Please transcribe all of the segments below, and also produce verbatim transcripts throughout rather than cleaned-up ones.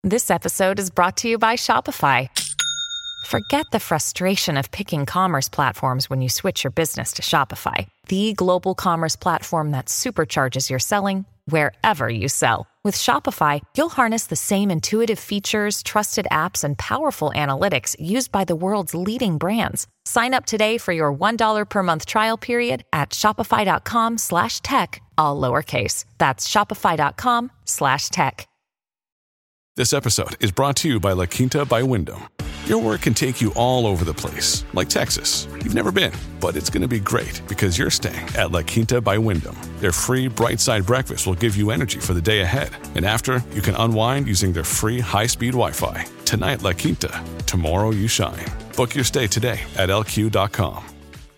This episode is brought to you by Shopify. Forget the frustration of picking commerce platforms when you switch your business to Shopify, the global commerce platform that supercharges your selling wherever you sell. With Shopify, you'll harness the same intuitive features, trusted apps, and powerful analytics used by the world's leading brands. Sign up today for your one dollar per month trial period at shopify.com slash tech, all lowercase. That's shopify.com slash tech. This episode is brought to you by La Quinta by Wyndham. Your work can take you all over the place, like Texas. You've never been, but it's going to be great because you're staying at La Quinta by Wyndham. Their free Bright Side breakfast will give you energy for the day ahead. And after, you can unwind using their free high-speed Wi-Fi. Tonight, La Quinta. Tomorrow, you shine. Book your stay today at L Q dot com.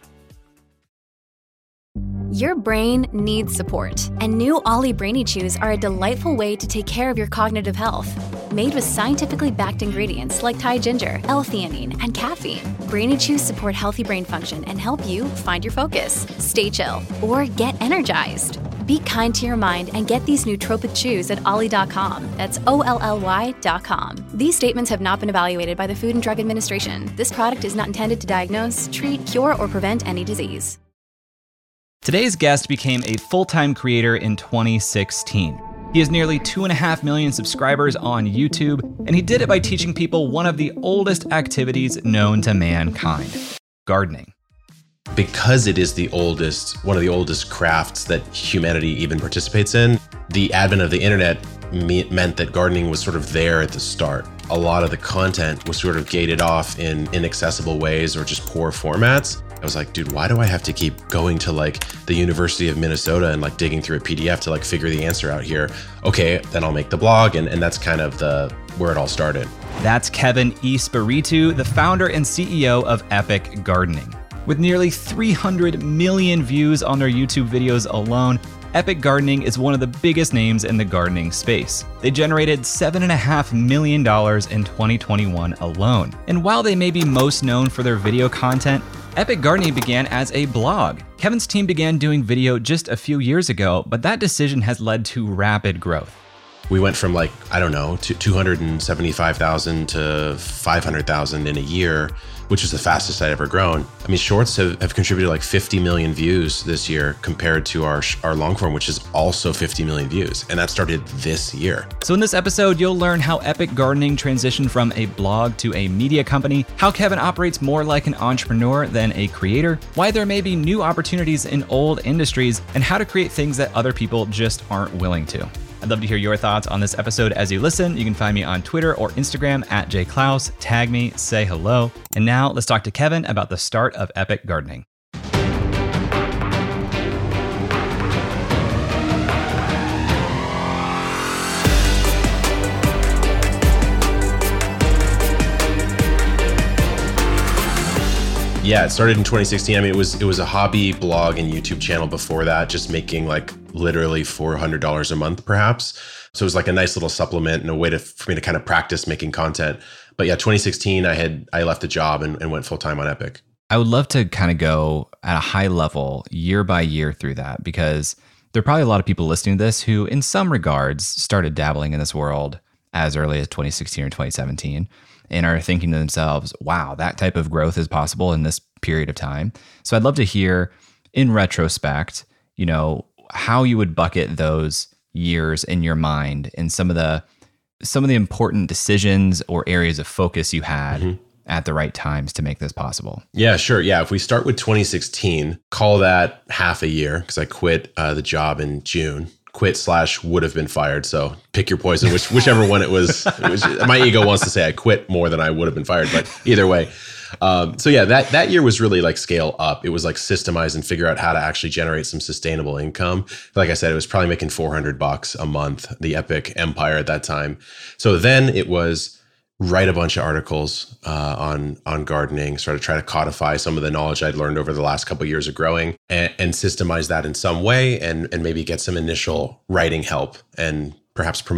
Your brain needs support, and new Ollie Brainy Chews are a delightful way to take care of your cognitive health. Made with scientifically backed ingredients like Thai ginger, L-theanine, and caffeine, Brainy Chews support healthy brain function and help you find your focus, stay chill, or get energized. Be kind to your mind and get these nootropic chews at ollie dot com. That's O L L Y dot com. These statements have not been evaluated by the Food and Drug Administration. This product is not intended to diagnose, treat, cure, or prevent any disease. Today's guest became a full-time creator in twenty sixteen. He has nearly two and a half million subscribers on YouTube, and he did it by teaching people one of the oldest activities known to mankind, gardening. Because it is the oldest, one of the oldest crafts that humanity even participates in, the advent of the internet me- meant that gardening was sort of there at the start. A lot of the content was sort of gated off in inaccessible ways or just poor formats. I was like, dude, why do I have to keep going to like the University of Minnesota and like digging through a P D F to like figure the answer out here? Okay, then I'll make the blog. And, and that's kind of the where it all started. That's Kevin Espiritu, the founder and C E O of Epic Gardening. With nearly three hundred million views on their YouTube videos alone, Epic Gardening is one of the biggest names in the gardening space. They generated seven point five million dollars in twenty twenty-one alone. And while they may be most known for their video content, Epic Gardening began as a blog. Kevin's team began doing video just a few years ago, but that decision has led to rapid growth. We went from like, I don't know, to two hundred seventy-five thousand to five hundred thousand in a year, which is the fastest I'd ever grown. I mean, shorts have, have contributed like fifty million views this year compared to our, our long form, which is also fifty million views. And that started this year. So in this episode, you'll learn how Epic Gardening transitioned from a blog to a media company, how Kevin operates more like an entrepreneur than a creator, why there may be new opportunities in old industries, and how to create things that other people just aren't willing to. I'd love to hear your thoughts on this episode as you listen. You can find me on Twitter or Instagram at jklaus. Tag me, say hello. And now let's talk to Kevin about the start of Epic Gardening. Yeah, it started in twenty sixteen. I mean, it was it was a hobby blog and YouTube channel before that, just making like literally four hundred dollars a month, perhaps. So it was like a nice little supplement and a way to for me to kind of practice making content. But yeah, twenty sixteen, I had I left a job and, and went full time on Epic. I would love to kind of go at a high level year by year through that, because there are probably a lot of people listening to this who, in some regards, started dabbling in this world as early as twenty sixteen or twenty seventeen. And are thinking to themselves, wow, that type of growth is possible in this period of time. So I'd love to hear, in retrospect, you know, how you would bucket those years in your mind and some of the some of the important decisions or areas of focus you had mm-hmm. at the right times to make this possible. Yeah, sure. Yeah, if we start with twenty sixteen, call that half a year, because I quit uh, the job in June. Quit slash would have been fired. So pick your poison, which, whichever one it was, it was. My ego wants to say I quit more than I would have been fired, but either way. Um, so yeah, that, that year was really like scale up. It was like systemize and figure out how to actually generate some sustainable income. Like I said, it was probably making four hundred bucks a month, the Epic empire at that time. So then it was write a bunch of articles uh, on on gardening, sort of try to codify some of the knowledge I'd learned over the last couple of years of growing, and, and systemize that in some way, and and maybe get some initial writing help and perhaps promote.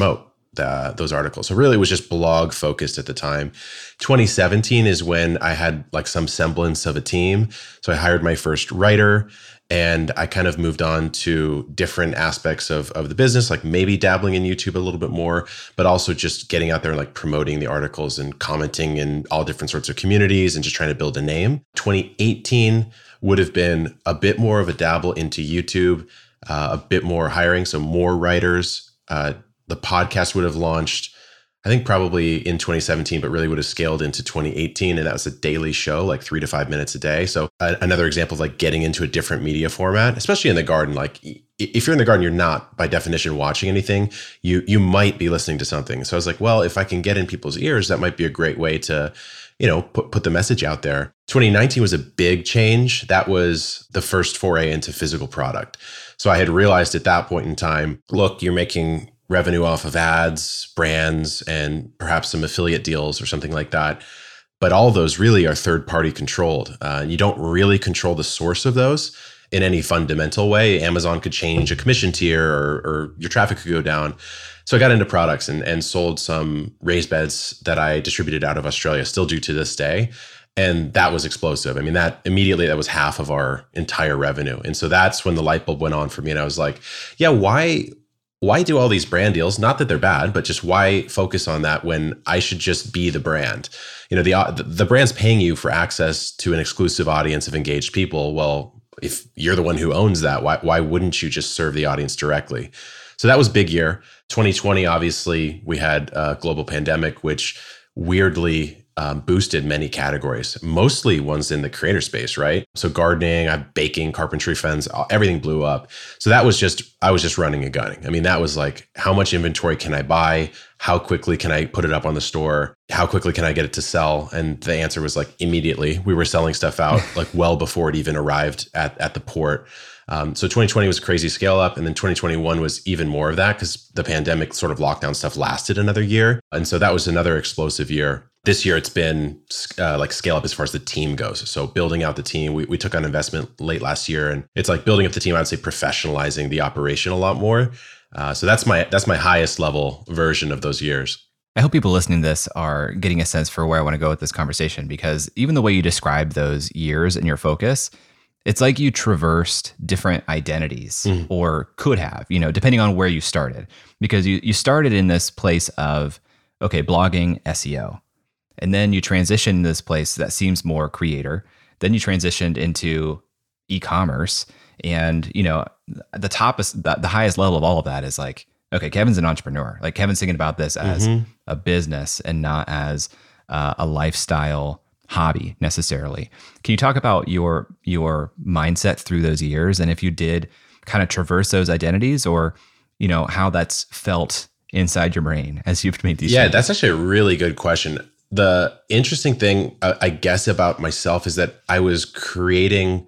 the, those articles. So really it was just blog focused at the time. twenty seventeen is when I had like some semblance of a team. So I hired my first writer, and I kind of moved on to different aspects of, of the business, like maybe dabbling in YouTube a little bit more, but also just getting out there and like promoting the articles and commenting in all different sorts of communities and just trying to build a name. twenty eighteen would have been a bit more of a dabble into YouTube, uh, a bit more hiring, so more writers. Uh, the podcast would have launched, I think probably in twenty seventeen, but really would have scaled into twenty eighteen. And that was a daily show, like three to five minutes a day. So uh, another example of like getting into a different media format, especially in the garden. Like if you're in the garden, you're not by definition watching anything. You, you might be listening to something. So I was like, well, if I can get in people's ears, that might be a great way to, you know, put, put the message out there. twenty nineteen was a big change. That was the first foray into physical product. So I had realized at that point in time, look, you're making revenue off of ads, brands, and perhaps some affiliate deals or something like that. But all those really are third-party controlled. Uh, you don't really control the source of those in any fundamental way. Amazon could change a commission tier, or, or your traffic could go down. So I got into products and, and sold some raised beds that I distributed out of Australia, still do to this day. And that was explosive. I mean, that immediately, that was half of our entire revenue. And so that's when the light bulb went on for me. And I was like, yeah, why... Why do all these brand deals? Not that they're bad, but just why focus on that when I should just be the brand? You know, the the brand's paying you for access to an exclusive audience of engaged people. Well, if you're the one who owns that, why why wouldn't you just serve the audience directly? So that was a big year. twenty twenty, obviously, we had a global pandemic, which weirdly um, boosted many categories, mostly ones in the creator space, right? So gardening, I baking, carpentry, friends, everything blew up. So that was just, I was just running and gunning. I mean, that was like, how much inventory can I buy? How quickly can I put it up on the store? How quickly can I get it to sell? And the answer was like immediately. We were selling stuff out like well before it even arrived at, at the port. Um, so twenty twenty was a crazy scale up. And then twenty twenty-one was even more of that because the pandemic sort of lockdown stuff lasted another year. And so that was another explosive year. This year, it's been uh, like scale up as far as the team goes. So building out the team, we, we took on investment late last year, and it's like building up the team. I'd say professionalizing the operation a lot more. Uh, so that's my that's my highest level version of those years. I hope people listening to this are getting a sense for where I want to go with this conversation, because even the way you describe those years and your focus, it's like you traversed different identities mm. or could have, you know, depending on where you started, because you, you started in this place of, okay, blogging, S E O. And then you transitioned to this place that seems more creator. Then you transitioned into e-commerce. And, you know, the top, the, the highest level of all of that is like, okay, Kevin's an entrepreneur. Like Kevin's thinking about this as mm-hmm. a business and not as uh, a lifestyle hobby necessarily. Can you talk about your your mindset through those years, and if you did kind of traverse those identities, or, you know, how that's felt inside your brain as you've made these Yeah, changes? That's actually a really good question. The interesting thing, uh, I guess, about myself is that I was creating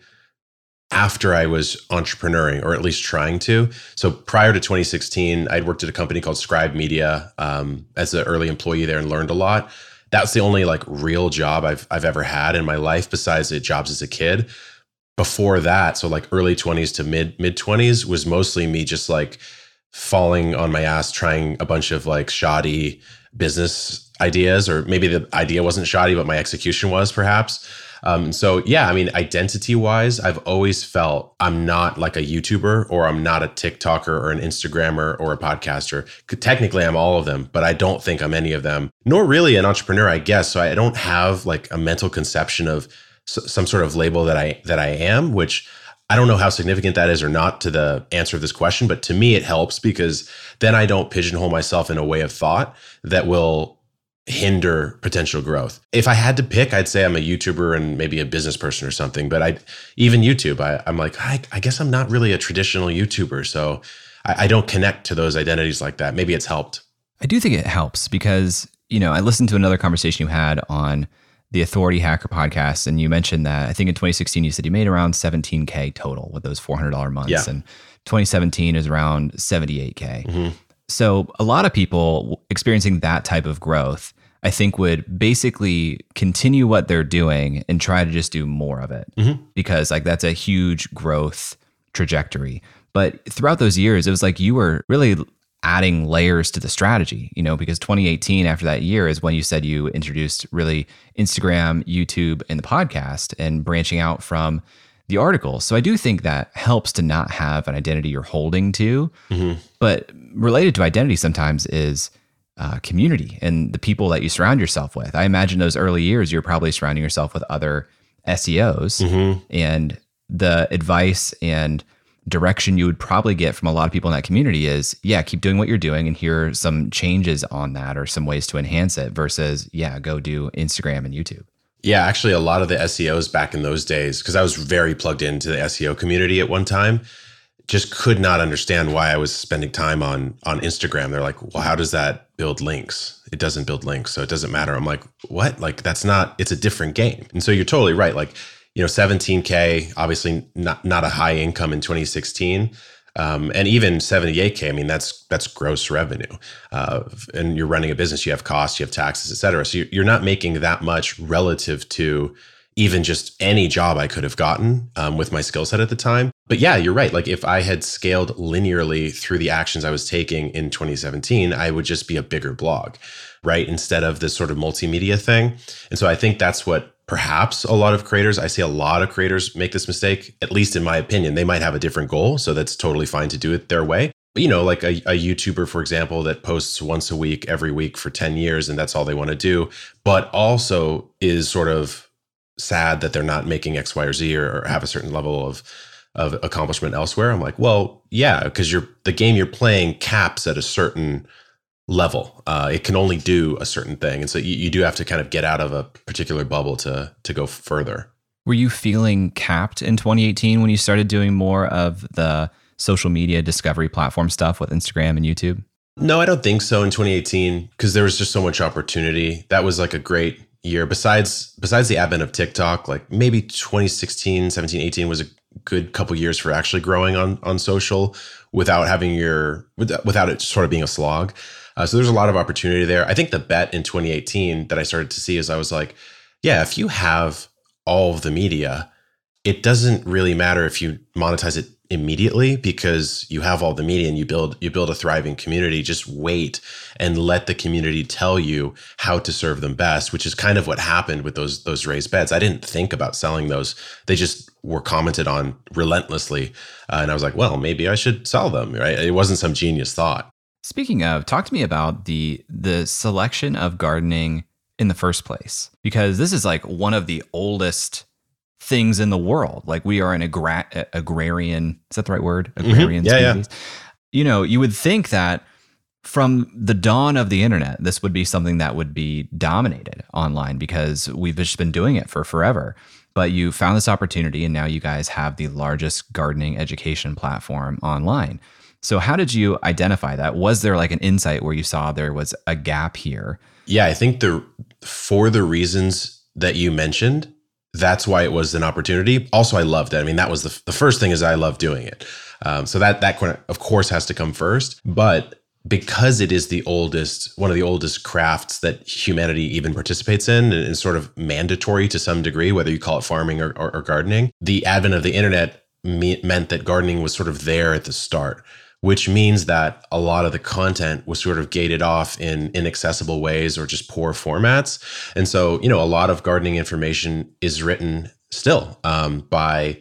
after I was entrepreneuring, or at least trying to. So prior to twenty sixteen, I'd worked at a company called Scribe Media um, as an early employee there and learned a lot. That's the only like real job I've I've ever had in my life besides the jobs as a kid. Before that, so like early twenties to mid mid twenties was mostly me just like falling on my ass trying a bunch of like shoddy business ideas, or maybe the idea wasn't shoddy, but my execution was perhaps. Um, so yeah, I mean, identity wise, I've always felt I'm not like a YouTuber, or I'm not a TikToker or an Instagrammer or a podcaster. Technically, I'm all of them, but I don't think I'm any of them, nor really an entrepreneur, I guess. So I don't have like a mental conception of s- some sort of label that I, that I am, which I don't know how significant that is or not to the answer of this question, but to me, it helps because then I don't pigeonhole myself in a way of thought that will hinder potential growth. If I had to pick, I'd say I'm a YouTuber and maybe a business person or something, but I, even YouTube, I, I'm like, I, I guess I'm not really a traditional YouTuber. So I, I don't connect to those identities like that. Maybe it's helped. I do think it helps because, you know, I listened to another conversation you had on the Authority Hacker podcast, and you mentioned that I think in twenty sixteen, you said you made around seventeen K total with those four hundred dollars months. Yeah. And twenty seventeen is around seventy-eight K. Mm-hmm. So a lot of people experiencing that type of growth, I think, would basically continue what they're doing and try to just do more of it mm-hmm. because like that's a huge growth trajectory. But throughout those years, it was like you were really adding layers to the strategy, you know, because twenty eighteen, after that year, is when you said you introduced really Instagram, YouTube, and the podcast, and branching out from the articles. So I do think that helps to not have an identity you're holding to. Mm-hmm. But related to identity sometimes is uh, community and the people that you surround yourself with. I imagine those early years, you're probably surrounding yourself with other S E Os, mm-hmm. and the advice and direction you would probably get from a lot of people in that community is, yeah, keep doing what you're doing, and here are some changes on that or some ways to enhance it, versus, yeah, go do Instagram and YouTube. Yeah, actually, a lot of the S E Os back in those days, because I was very plugged into the S E O community at one time, just could not understand why I was spending time on on Instagram. They're like, well, how does that build links? It doesn't build links, so it doesn't matter. I'm like, what? Like, that's not, it's a different game. And so you're totally right. Like, you know, seventeen K, obviously not not a high income in twenty sixteen. Um, and even seventy-eight K, I mean, that's that's gross revenue. Uh, and you're running a business, you have costs, you have taxes, et cetera. So you're not making that much relative to even just any job I could have gotten um, with my skill set at the time. But yeah, you're right. Like, if I had scaled linearly through the actions I was taking in twenty seventeen, I would just be a bigger blog, right? Instead of this sort of multimedia thing. And so I think that's what perhaps a lot of creators, I see a lot of creators make this mistake, at least in my opinion. They might have a different goal, so that's totally fine to do it their way. But, you know, like a, a YouTuber, for example, that posts once a week, every week for ten years, and that's all they want to do, but also is sort of sad that they're not making X, Y, or Z, or, or have a certain level of of accomplishment elsewhere. I'm like, well, yeah, because you're the game you're playing caps at a certain level. Uh, it can only do a certain thing. And so you, you do have to kind of get out of a particular bubble to to go further. Were you feeling capped in twenty eighteen when you started doing more of the social media discovery platform stuff with Instagram and YouTube? No, I don't think so in twenty eighteen, because there was just so much opportunity. That was like a great year. Besides, besides the advent of TikTok, like maybe twenty sixteen, seventeen, eighteen was a good couple years for actually growing on, on social without having your, without it sort of being a slog. Uh, so there's a lot of opportunity there. I think the bet in twenty eighteen that I started to see is I was like, yeah, if you have all of the media, it doesn't really matter if you monetize it immediately, because you have all the media and you build you build a thriving community. Just wait and let the community tell you how to serve them best, which is kind of what happened with those those raised beds. I didn't think about selling those. They just were commented on relentlessly. Uh, and I was like, well, maybe I should sell them, right? It wasn't some genius thought. Speaking of, talk to me about the the selection of gardening in the first place, because this is like one of the oldest things in the world. Like, we are an agra- agrarian, is that the right word? Agrarian mm-hmm. yeah, species. Yeah. You know, you would think that from the dawn of the internet, this would be something that would be dominated online, because we've just been doing it for forever. But you found this opportunity, and now you guys have the largest gardening education platform online. So how did you identify that? Was there like an insight where you saw there was a gap here? Yeah, I think the for the reasons that you mentioned, that's why it was an opportunity. Also, I loved it. I mean, that was the the first thing is I love doing it. Um, so that that of course has to come first. But because it is the oldest, one of the oldest crafts that humanity even participates in, and is sort of mandatory to some degree, whether you call it farming or, or, or gardening, the advent of the internet me- meant that gardening was sort of there at the start, which means that a lot of the content was sort of gated off in inaccessible ways or just poor formats. And so, you know, a lot of gardening information is written still um, by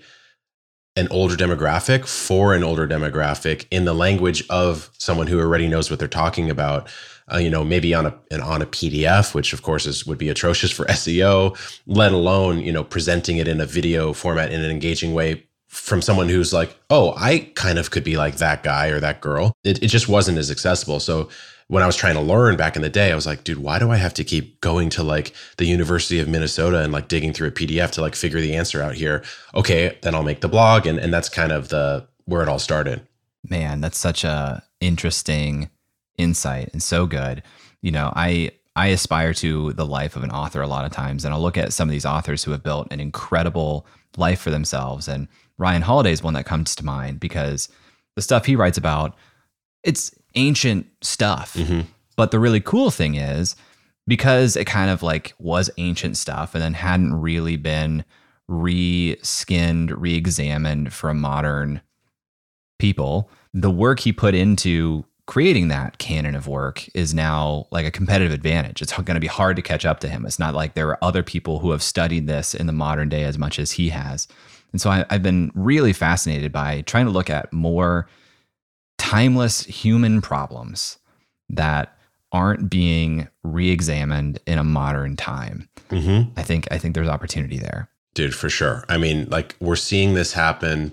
an older demographic for an older demographic in the language of someone who already knows what they're talking about. Uh, you know, maybe on a an, on a P D F, which of course is would be atrocious for S E O, let alone, you know, presenting it in a video format in an engaging way from someone who's like, oh, I kind of could be like that guy or that girl. It, it just wasn't as accessible. So when I was trying to learn back in the day, I was like, dude, why do I have to keep going to like the University of Minnesota and like digging through a P D F to like figure the answer out here? Okay, then I'll make the blog. And, and that's kind of the where it all started. Man, that's such a interesting insight and so good. You know, I I aspire to the life of an author a lot of times, and I'll look at some of these authors who have built an incredible life for themselves. And Ryan Holiday is one that comes to mind, because the stuff he writes about, it's ancient stuff. Mm-hmm. But the really cool thing is, because it kind of like was ancient stuff and then hadn't really been re-skinned, re-examined from modern people, the work he put into creating that canon of work is now like a competitive advantage. It's going to be hard to catch up to him. It's not like there are other people who have studied this in the modern day as much as he has. And so I, I've been really fascinated by trying to look at more timeless human problems that aren't being re-examined in a modern time. Mm-hmm. I think I think there's opportunity there. Dude, for sure. I mean, like we're seeing this happen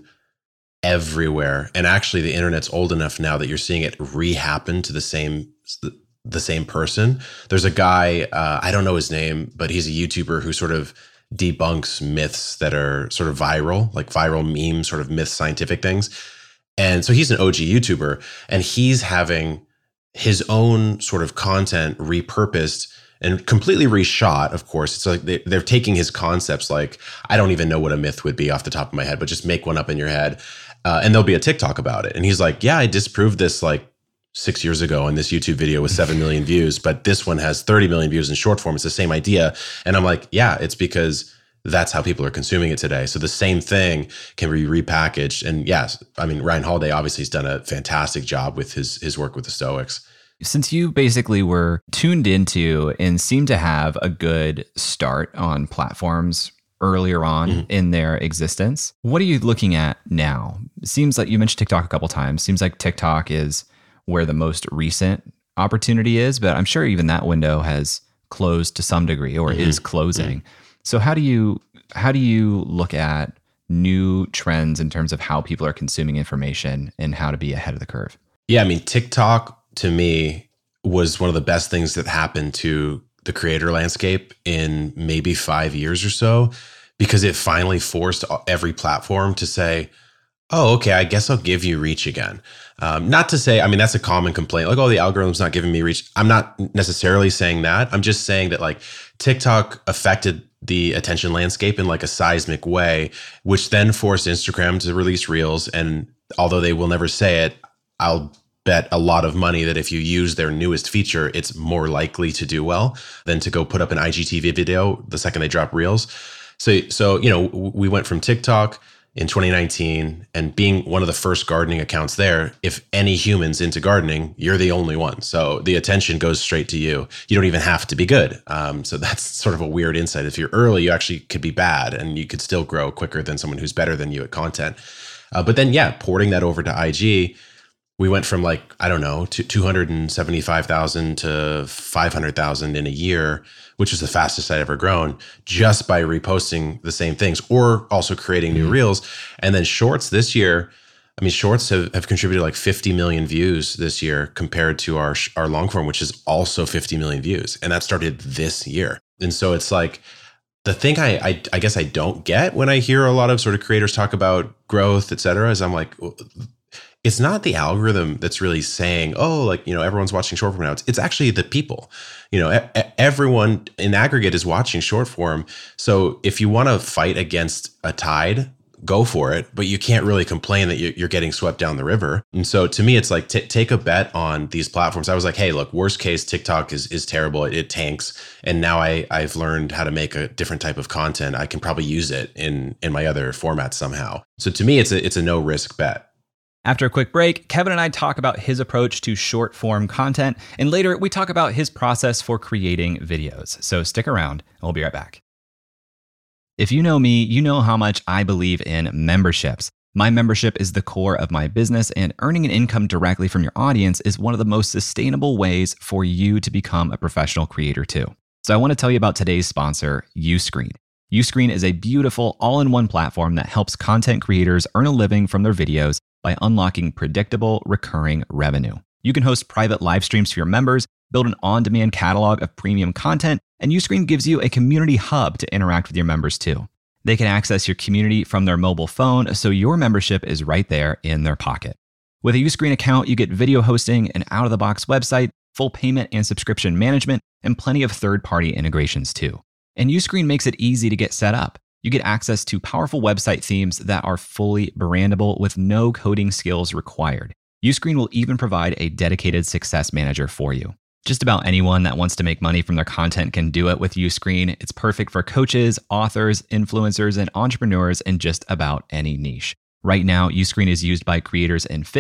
everywhere. And actually the internet's old enough now that you're seeing it re-happen to the same the same person. There's a guy, uh, I don't know his name, but he's a YouTuber who sort of debunks myths that are sort of viral, like viral memes, sort of myth scientific things. And so he's an O G YouTuber, and he's having his own sort of content repurposed and completely reshot. Of course, it's like they, they're taking his concepts. Like, I don't even know what a myth would be off the top of my head, but just make one up in your head. Uh, and there'll be a TikTok about it. And he's like, yeah, I disproved this like six years ago in this YouTube video with seven million views, but this one has thirty million views in short form. It's the same idea. And I'm like, yeah, it's because that's how people are consuming it today. So the same thing can be repackaged. And yes, I mean, Ryan Holiday obviously has done a fantastic job with his his work with the Stoics. Since you basically were tuned into and seemed to have a good start on platforms earlier on mm-hmm. in their existence, what are you looking at now? It seems like you mentioned TikTok a couple times. Seems like TikTok is where the most recent opportunity is, but I'm sure even that window has closed to some degree or mm-hmm. is closing. Mm-hmm. So how do you how do you look at new trends in terms of how people are consuming information and how to be ahead of the curve? Yeah, I mean, TikTok to me was one of the best things that happened to the creator landscape in maybe five years or so, because it finally forced every platform to say, oh, okay, I guess I'll give you reach again. Um, not to say, I mean, that's a common complaint, like, oh, the algorithm's not giving me reach. I'm not necessarily saying that. I'm just saying that like TikTok affected the attention landscape in like a seismic way, which then forced Instagram to release Reels. And although they will never say it, I'll bet a lot of money that if you use their newest feature, it's more likely to do well than to go put up an I G T V video the second they drop Reels. So, so you know, we went from TikTok in twenty nineteen and being one of the first gardening accounts there. If any humans into gardening, you're the only one. So the attention goes straight to you. You don't even have to be good. Um, so that's sort of a weird insight. If you're early, you actually could be bad and you could still grow quicker than someone who's better than you at content. Uh, but then, yeah, porting that over to I G, we went from like, I don't know, to two hundred seventy-five thousand to five hundred thousand in a year, which is the fastest I'd ever grown, just by reposting the same things or also creating new Reels. And then Shorts this year, I mean, Shorts have, have contributed like fifty million views this year compared to our, our long form, which is also fifty million views. And that started this year. And so it's like, the thing I, I, I guess I don't get when I hear a lot of sort of creators talk about growth, et cetera, is I'm like, well, it's not the algorithm that's really saying, oh, like, you know, everyone's watching short form now. It's, it's actually the people, you know, e- everyone in aggregate is watching short form. So if you want to fight against a tide, go for it. But you can't really complain that you're getting swept down the river. And so to me, it's like, t- take a bet on these platforms. I was like, hey, look, worst case, TikTok is is terrible. It, it tanks. And now I, I've learned how to make a different type of content. I can probably use it in, in my other formats somehow. So to me, it's a, it's a no risk bet. After a quick break, Kevin and I talk about his approach to short form content, and later we talk about his process for creating videos. So stick around, and we'll be right back. If you know me, you know how much I believe in memberships. My membership is the core of my business, and earning an income directly from your audience is one of the most sustainable ways for you to become a professional creator too. So I want to tell you about today's sponsor, Uscreen. Uscreen is a beautiful all-in-one platform that helps content creators earn a living from their videos by unlocking predictable, recurring revenue. You can host private live streams for your members, build an on-demand catalog of premium content, and Uscreen gives you a community hub to interact with your members too. They can access your community from their mobile phone, so your membership is right there in their pocket. With a Uscreen account, you get video hosting, an out-of-the-box website, full payment and subscription management, and plenty of third-party integrations too. And Uscreen makes it easy to get set up. You get access to powerful website themes that are fully brandable with no coding skills required. Uscreen will even provide a dedicated success manager for you. Just about anyone that wants to make money from their content can do it with Uscreen. It's perfect for coaches, authors, influencers, and entrepreneurs in just about any niche. Right now, Uscreen is used by creators in fitness,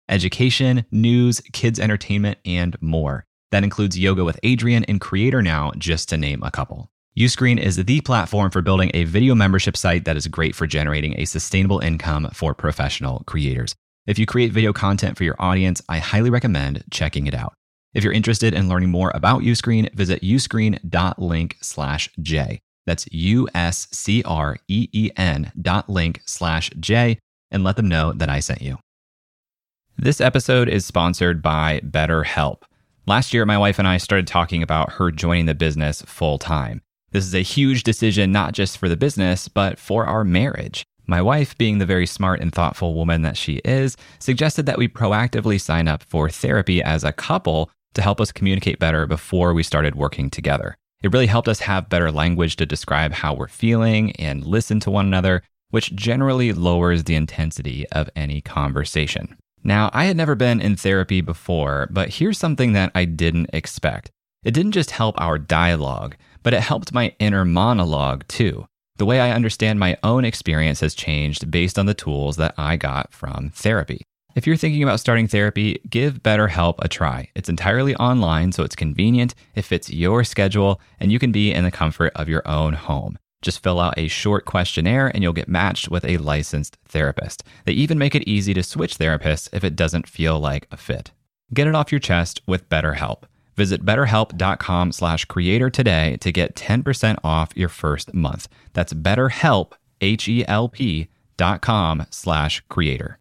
education, news, kids entertainment, and more. That includes Yoga with Adriene and Creator Now, just to name a couple. Uscreen is the platform for building a video membership site that is great for generating a sustainable income for professional creators. If you create video content for your audience, I highly recommend checking it out. If you're interested in learning more about Uscreen, visit uscreen.link slash J. That's U-S-C-R-E-E-N dot link slash J, and let them know that I sent you. This episode is sponsored by BetterHelp. Last year, my wife and I started talking about her joining the business full time. This is a huge decision, not just for the business, but for our marriage. My wife, being the very smart and thoughtful woman that she is, suggested that we proactively sign up for therapy as a couple to help us communicate better before we started working together. It really helped us have better language to describe how we're feeling and listen to one another, which generally lowers the intensity of any conversation. Now, I had never been in therapy before, but here's something that I didn't expect. It didn't just help our dialogue, but it helped my inner monologue too. The way I understand my own experience has changed based on the tools that I got from therapy. If you're thinking about starting therapy, give BetterHelp a try. It's entirely online, so it's convenient, it fits your schedule, and you can be in the comfort of your own home. Just fill out a short questionnaire and you'll get matched with a licensed therapist. They even make it easy to switch therapists if it doesn't feel like a fit. Get it off your chest with BetterHelp. Visit betterhelp.com slash creator today to get ten percent off your first month. That's betterhelp, H-E-L-P dot com slash creator.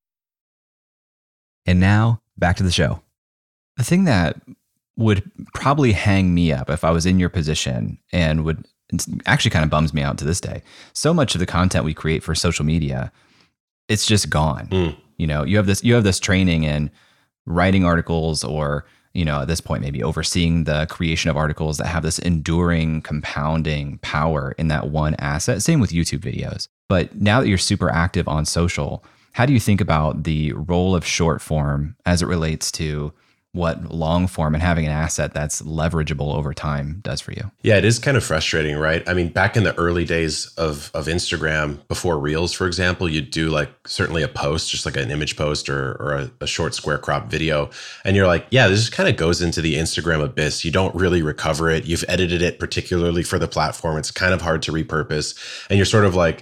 And now, back to the show. The thing that would probably hang me up if I was in your position and would it actually kind of bums me out to this day. So much of the content we create for social media, it's just gone. Mm. You know, you have this, you have this training in writing articles or, you know, at this point, maybe overseeing the creation of articles that have this enduring, compounding power in that one asset. Same with YouTube videos. But now that you're super active on social, how do you think about the role of short form as it relates to what long form and having an asset that's leverageable over time does for you? Yeah, it is kind of frustrating, right? I mean, back in the early days of, of Instagram, before Reels, for example, you'd do like certainly a post, just like an image post or, or a, a short square crop video. And you're like, yeah, this just kind of goes into the Instagram abyss. You don't really recover it. You've edited it particularly for the platform. It's kind of hard to repurpose. And you're sort of like,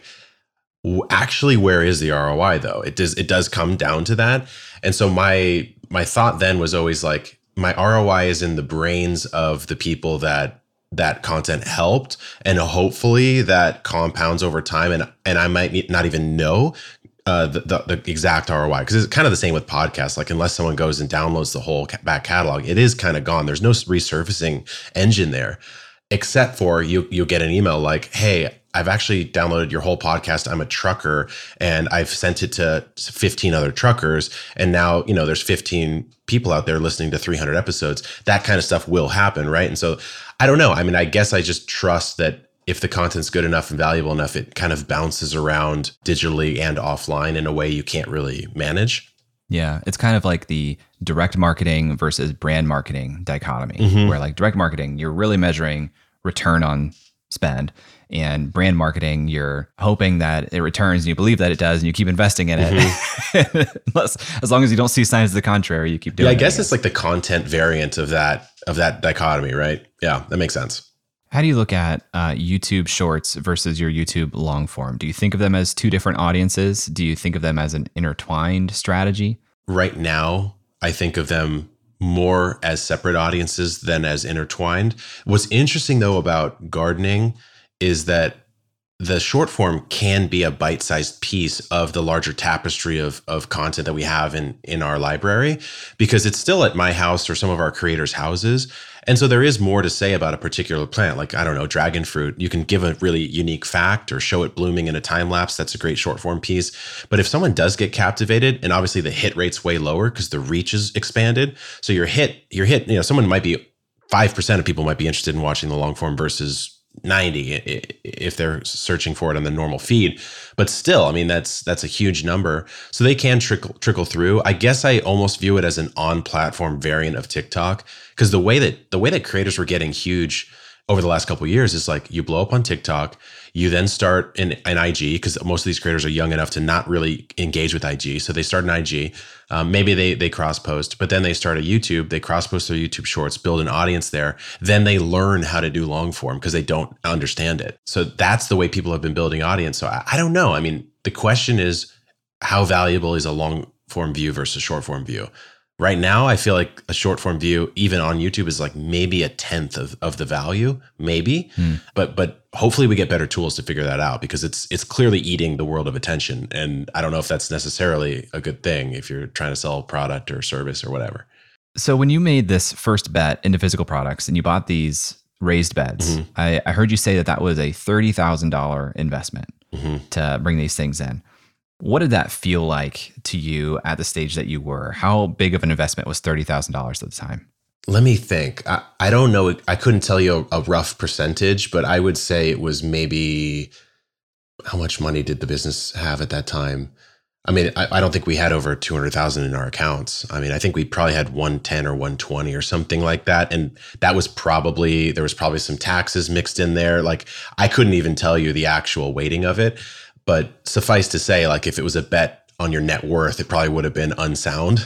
actually, where is the R O I though? It does, it does come down to that. And so my My thought then was always like, my R O I is in the brains of the people that that content helped, and hopefully that compounds over time. And and I might not even know uh, the, the the exact R O I, because it's kind of the same with podcasts. Like unless someone goes and downloads the whole back catalog, it is kind of gone. There's no resurfacing engine there, except for you you'll get an email like, hey, I've actually downloaded your whole podcast. I'm a trucker and I've sent it to fifteen other truckers. And now, you know, there's fifteen people out there listening to three hundred episodes. That kind of stuff will happen, right? And so I don't know. I mean, I guess I just trust that if the content's good enough and valuable enough, it kind of bounces around digitally and offline in a way you can't really manage. Yeah, it's kind of like the direct marketing versus brand marketing dichotomy, mm-hmm. where like direct marketing, you're really measuring return on spend. And brand marketing, you're hoping that it returns and you believe that it does and you keep investing in it. Mm-hmm. Unless, as long as you don't see signs of the contrary, you keep doing it. Yeah, I guess it, I guess. It's like the content variant of that of that dichotomy, right? Yeah, that makes sense. How do you look at uh, YouTube Shorts versus your YouTube long form? Do you think of them as two different audiences? Do you think of them as an intertwined strategy? Right now, I think of them more as separate audiences than as intertwined. What's interesting though about gardening is that the short form can be a bite-sized piece of the larger tapestry of, of content that we have in, in our library, because it's still at my house or some of our creators' houses. And so there is more to say about a particular plant, like, I don't know, dragon fruit. You can give a really unique fact or show it blooming in a time lapse. That's a great short form piece. But if someone does get captivated, and obviously the hit rate's way lower because the reach is expanded. So your hit, your hit, you know, someone might be, five percent of people might be interested in watching the long form versus ninety if they're searching for it on the normal feed. But still, I mean, that's that's a huge number. So they can trickle trickle through. I guess I almost view it as an on-platform variant of TikTok, because the way that the way that creators were getting huge over the last couple of years is like you blow up on TikTok, you then start in an I G, because most of these creators are young enough to not really engage with I G. So they start an I G, um, maybe they they cross post, but then they start a YouTube, they cross post their YouTube shorts, build an audience there. Then they learn how to do long form because they don't understand it. So that's the way people have been building audience. So I, I don't know. I mean, the question is, how valuable is a long form view versus short form view? Right now, I feel like a short form view, even on YouTube, is like maybe a tenth of, of the value, maybe. Hmm. But but hopefully we get better tools to figure that out, because it's it's clearly eating the world of attention. And I don't know if that's necessarily a good thing if you're trying to sell a product or service or whatever. So when you made this first bet into physical products and you bought these raised beds, mm-hmm. I, I heard you say that that was a thirty thousand dollars investment mm-hmm. to bring these things in. What did that feel like to you at the stage that you were? How big of an investment was thirty thousand dollars at the time? Let me think. I, I don't know. I couldn't tell you a, a rough percentage, but I would say it was maybe, how much money did the business have at that time? I mean, I, I don't think we had over two hundred thousand in our accounts. I mean, I think we probably had one ten or one twenty or something like that. And that was probably, there was probably some taxes mixed in there. Like, I couldn't even tell you the actual weighting of it. But suffice to say, like, if it was a bet on your net worth, it probably would have been unsound.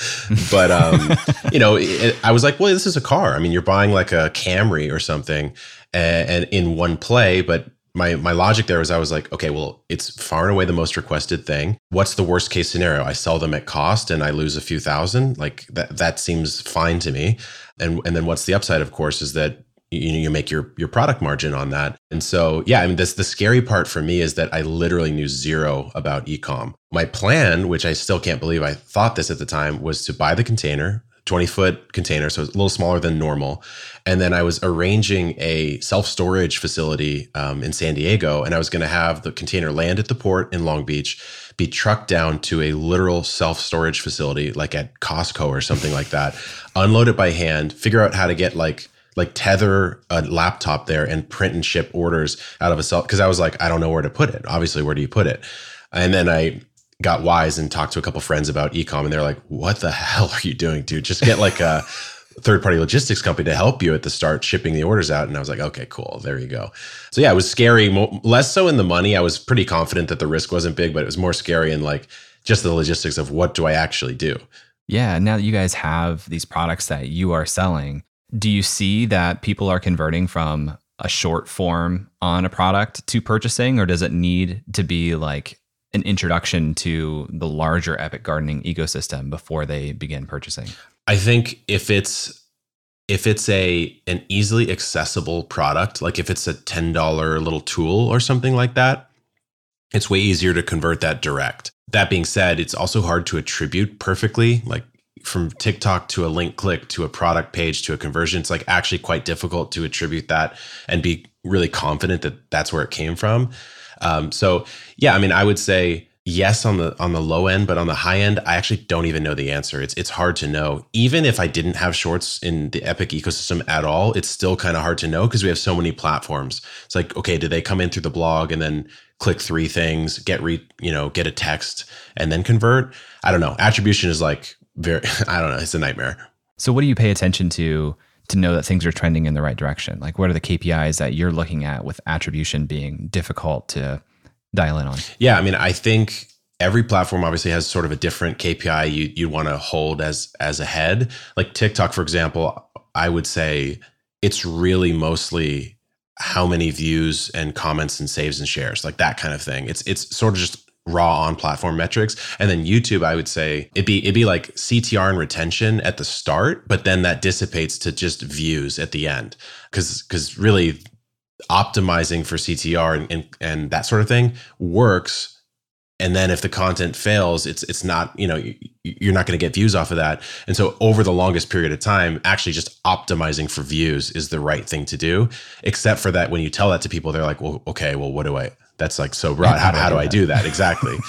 But, um, you know, it, I was like, well, this is a car. I mean, you're buying like a Camry or something and, and in one play. But my my logic there was, I was like, okay, well, it's far and away the most requested thing. What's the worst case scenario? I sell them at cost and I lose a few thousand. Like that, that seems fine to me. And, and then what's the upside, of course, is that you know, you make your your product margin on that. And so, yeah, I mean, this the scary part for me is that I literally knew zero about e-com. My plan, which I still can't believe I thought this at the time, was to buy the container, twenty foot container, so it's a little smaller than normal. And then I was arranging a self-storage facility um, in San Diego, and I was going to have the container land at the port in Long Beach, be trucked down to a literal self-storage facility, like at Costco or something like that, unload it by hand, figure out how to get like like tether a laptop there and print and ship orders out of a cell. Cause I was like, I don't know where to put it. Obviously, where do you put it? And then I got wise and talked to a couple friends about e-com, and they're like, what the hell are you doing, dude? Just get like a third party logistics company to help you at the start shipping the orders out. And I was like, okay, cool. There you go. So yeah, it was scary. Less so in the money. I was pretty confident that the risk wasn't big, but it was more scary in like just the logistics of what do I actually do? Yeah. Now that you guys have these products that you are selling, do you see that people are converting from a short form on a product to purchasing, or does it need to be like an introduction to the larger Epic Gardening ecosystem before they begin purchasing? I think if it's if it's a an easily accessible product, like if it's a ten dollar little tool or something like that, it's way easier to convert that direct. That being said, it's also hard to attribute perfectly, like from TikTok to a link click to a product page to a conversion. It's like actually quite difficult to attribute that and be really confident that that's where it came from. Um, so yeah, I mean, I would say yes on the on the low end, but on the high end, I actually don't even know the answer. It's it's hard to know. Even if I didn't have shorts in the Epic ecosystem at all, it's still kind of hard to know because we have so many platforms. It's like, okay, did they come in through the blog and then click three things, get re, you know, get a text and then convert? I don't know. Attribution is like very, I don't know. It's a nightmare. So what do you pay attention to to know that things are trending in the right direction? Like what are the K P Is that you're looking at with attribution being difficult to dial in on? Yeah, I mean, I think every platform obviously has sort of a different K P I you you want to hold as as a head. Like TikTok, for example, I would say it's really mostly how many views and comments and saves and shares, like that kind of thing. It's it's sort of just raw on platform metrics. And then YouTube, I would say it'd be it'd be like C T R and retention at the start, but then that dissipates to just views at the end. Cause cause really optimizing for C T R and, and and that sort of thing works. And then if the content fails, it's it's not, you know, you're not going to get views off of that. And so over the longest period of time, actually just optimizing for views is the right thing to do. Except for that, when you tell that to people, they're like, well, okay, well, what do I, that's like so broad. How, how do I do that? Exactly.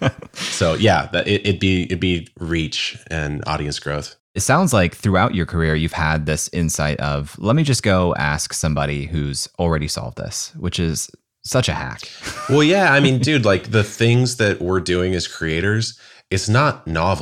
So yeah, that it, it'd be, it'd be reach and audience growth. It sounds like throughout your career, you've had this insight of, let me just go ask somebody who's already solved this, which is such a hack. Well, yeah. I mean, dude, like the things that we're doing as creators, it's not novel.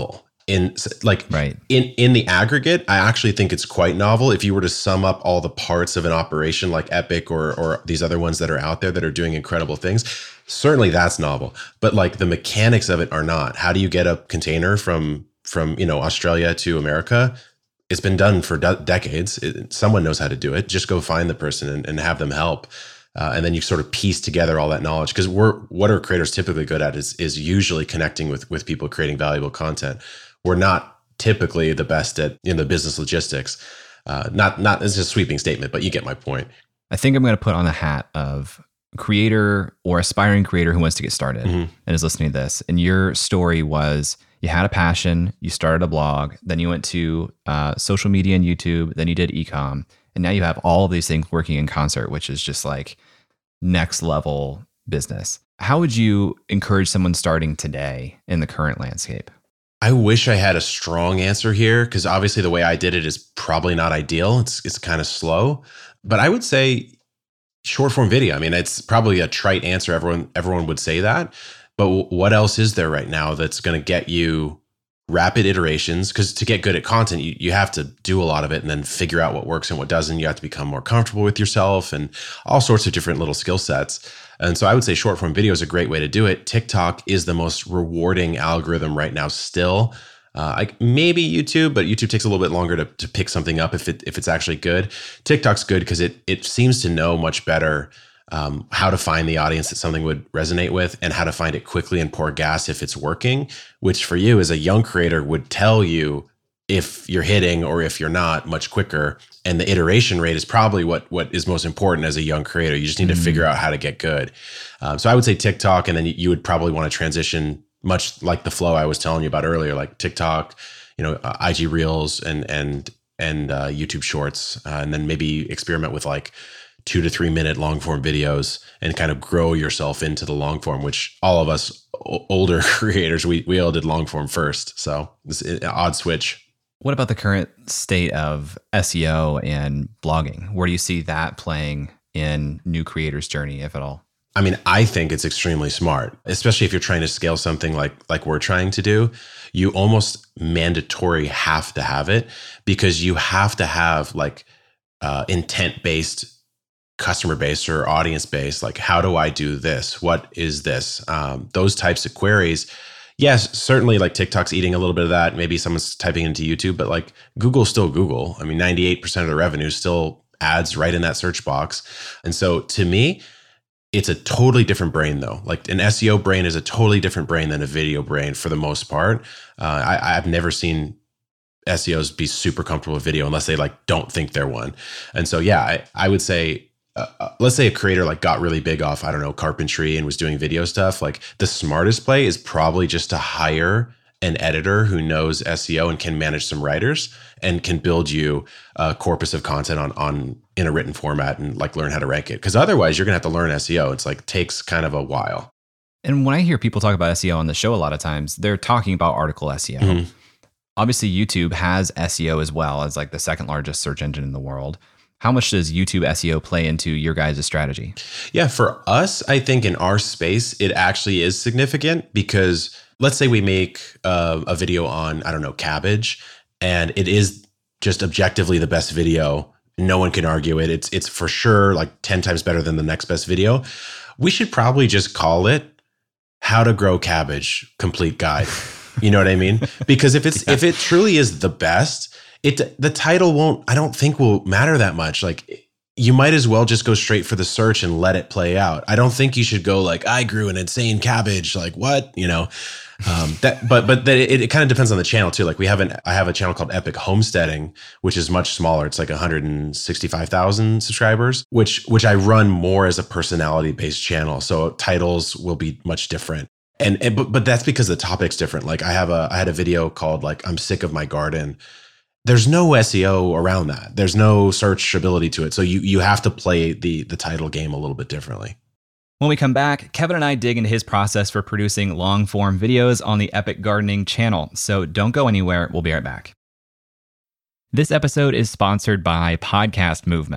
in like right. in, in the aggregate, I actually think it's quite novel. If you were to sum up all the parts of an operation like Epic or or these other ones that are out there that are doing incredible things, certainly that's novel. But like the mechanics of it are not. How do you get a container from from you know Australia to America? It's been done for de- decades. It, someone knows how to do it. Just go find the person and, and have them help. Uh, and then you sort of piece together all that knowledge, because we're what are creators typically good at is is usually connecting with with people, creating valuable content. We're not typically the best at in the business logistics. Uh, not not it's a sweeping statement, but you get my point. I think I'm going to put on the hat of creator or aspiring creator who wants to get started mm-hmm. and is listening to this. And your story was you had a passion, you started a blog, then you went to uh, social media and YouTube, then you did e-com, and now you have all of these things working in concert, which is just like next level business. How would you encourage someone starting today in the current landscape? I wish I had a strong answer here, because obviously the way I did it is probably not ideal. It's it's kind of slow, but I would say short form video. I mean, it's probably a trite answer. Everyone everyone would say that, but w- what else is there right now that's going to get you rapid iterations? Because to get good at content, you, you have to do a lot of it and then figure out what works and what doesn't. You have to become more comfortable with yourself and all sorts of different little skill sets. And so I would say short form video is a great way to do it. TikTok is the most rewarding algorithm right now still. Uh, I, maybe YouTube, but YouTube takes a little bit longer to, to pick something up if it if it's actually good. TikTok's good because it it seems to know much better um, how to find the audience that something would resonate with and how to find it quickly and pour gas if it's working, which for you as a young creator would tell you if you're hitting or if you're not much quicker. And the iteration rate is probably what what is most important as a young creator. You just need mm-hmm. to figure out how to get good. Um, so I would say TikTok, and then you would probably want to transition much like the flow I was telling you about earlier, like TikTok, you know, uh, I G Reels and and and uh, YouTube Shorts, uh, and then maybe experiment with like two to three minute long form videos and kind of grow yourself into the long form, which all of us o- older creators, we we all did long form first. So it's an odd switch. What about the current state of S E O and blogging? Where do you see that playing in new creators' journey, if at all? I mean, I think it's extremely smart, especially if you're trying to scale something like like we're trying to do. You almost mandatory have to have it, because you have to have like uh, intent-based, customer-based or audience-based. Like, how do I do this? What is this? Um, those types of queries. Yes, certainly like TikTok's eating a little bit of that. Maybe someone's typing into YouTube, but like Google's still Google. I mean, ninety-eight percent of the revenue is still ads right in that search box. And so to me, it's a totally different brain though. Like an S E O brain is a totally different brain than a video brain for the most part. Uh, I, I've never seen S E Os be super comfortable with video unless they like don't think they're one. And so, yeah, I, I would say, Uh, let's say a creator like got really big off, I don't know, carpentry and was doing video stuff. Like the smartest play is probably just to hire an editor who knows S E O and can manage some writers and can build you a corpus of content on, on in a written format and like learn how to rank it. Because otherwise you're going to have to learn S E O. It's like takes kind of a while. And when I hear people talk about S E O on the show, a lot of times they're talking about article S E O. Mm-hmm. Obviously YouTube has S E O as well as like the second largest search engine in the world. How much does YouTube S E O play into your guys' strategy? Yeah, for us, I think in our space, it actually is significant, because let's say we make uh, a video on, I don't know, cabbage, and it is just objectively the best video. No one can argue it. It's it's for sure like ten times better than the next best video. We should probably just call it How to Grow Cabbage Complete Guide. You know what I mean? Because if it's yeah. if it truly is the best, It the title won't, I don't think will matter that much. Like you might as well just go straight for the search and let it play out. I don't think you should go like, I grew an insane cabbage. Like what, you know, um, that, but, but that it, it kind of depends on the channel too. Like we have an, I have a channel called Epic Homesteading, which is much smaller. It's like one hundred sixty-five thousand subscribers, which, which I run more as a personality based channel. So titles will be much different. And, and but, but that's because the topic's different. Like I have a, I had a video called like, I'm sick of my garden. There's no S E O around that. There's no searchability to it. So you you have to play the the title game a little bit differently. When we come back, Kevin and I dig into his process for producing long-form videos on the Epic Gardening channel. So don't go anywhere. We'll be right back. This episode is sponsored by Podcast Movement.